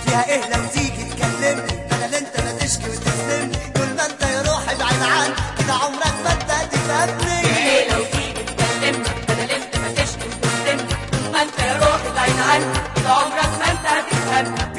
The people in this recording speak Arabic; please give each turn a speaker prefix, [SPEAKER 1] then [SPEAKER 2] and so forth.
[SPEAKER 1] فيها ايه لو تيجي تكلمني، بدل انت ما تشكي وتسلمني، طول ما انت يا روحي بعيد عني كده عمرك ما انت هتفهمني.
[SPEAKER 2] فيها ايه لو تيجي تكلمني، بدل انت ما تشكي وتسلمني، طول ما انت يا روحي بعيد عني كده عمرك ما انت هتفهمني.